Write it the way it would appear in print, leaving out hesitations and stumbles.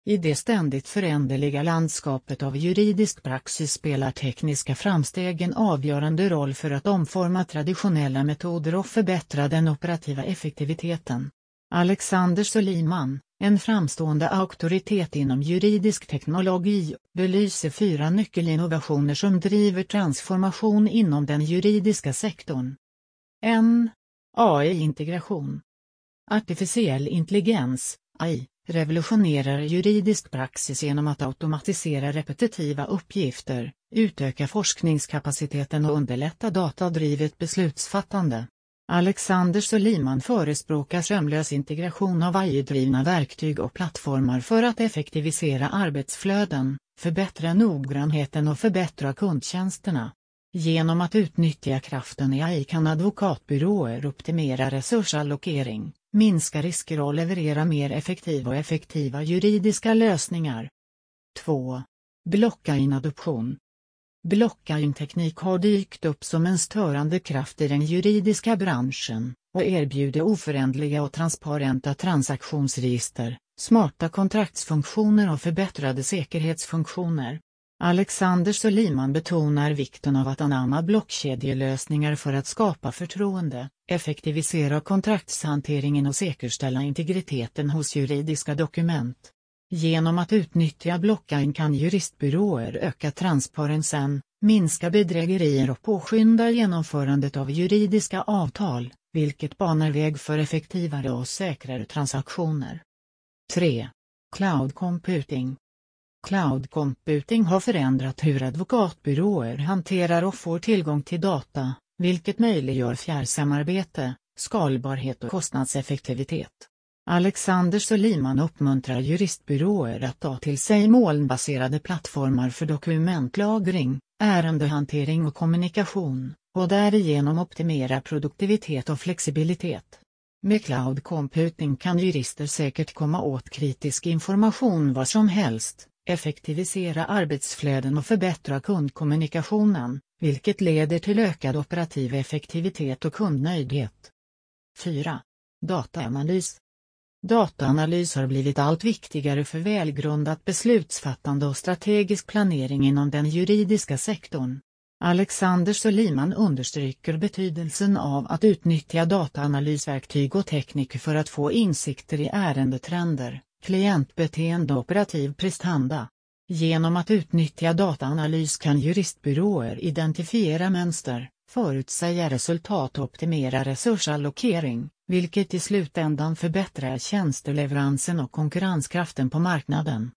I det ständigt föränderliga landskapet av juridisk praxis spelar tekniska framsteg en avgörande roll för att omforma traditionella metoder och förbättra den operativa effektiviteten. Alexander Soliman, en framstående auktoritet inom juridisk teknologi, belyser 4 nyckelinnovationer som driver transformation inom den juridiska sektorn. 1. AI-integration. Artificiell intelligens, AI, revolutionerar juridisk praxis genom att automatisera repetitiva uppgifter, utöka forskningskapaciteten och underlätta datadrivet beslutsfattande. Alexander Soliman förespråkar sömlös integration av AI-drivna verktyg och plattformar för att effektivisera arbetsflöden, förbättra noggrannheten och förbättra kundtjänsterna. Genom att utnyttja kraften i AI kan advokatbyråer optimera resursallokering, minska risker och leverera mer effektiva juridiska lösningar. 2. Blockchain-adoption. Blockchain-teknik har dykt upp som en störande kraft i den juridiska branschen och erbjuder oföränderliga och transparenta transaktionsregister, smarta kontraktsfunktioner och förbättrade säkerhetsfunktioner. Alexander Soliman betonar vikten av att anamma blockkedjelösningar för att skapa förtroende, effektivisera kontraktshanteringen och säkerställa integriteten hos juridiska dokument. Genom att utnyttja blockchain kan juristbyråer öka transparensen, minska bedrägerier och påskynda genomförandet av juridiska avtal, vilket banar väg för effektivare och säkrare transaktioner. 3. Cloud computing. Cloud computing har förändrat hur advokatbyråer hanterar och får tillgång till data, vilket möjliggör fjärrsamarbete, skalbarhet och kostnadseffektivitet. Alexander Soliman uppmuntrar juristbyråer att ta till sig molnbaserade plattformar för dokumentlagring, ärendehantering och kommunikation, och därigenom optimera produktivitet och flexibilitet. Med cloud computing kan jurister säkert komma åt kritisk information var som helst, effektivisera arbetsflöden och förbättra kundkommunikationen, vilket leder till ökad operativ effektivitet och kundnöjdhet. 4. Dataanalys. Dataanalys har blivit allt viktigare för välgrundat beslutsfattande och strategisk planering inom den juridiska sektorn. Alexander Soliman understryker betydelsen av att utnyttja dataanalysverktyg och tekniker för att få insikter i ärendetrender, klientbeteende och operativ prestanda. Genom att utnyttja dataanalys kan juristbyråer identifiera mönster, förutsäga resultat och optimera resursallokering, vilket i slutändan förbättrar tjänsteleveransen och konkurrenskraften på marknaden.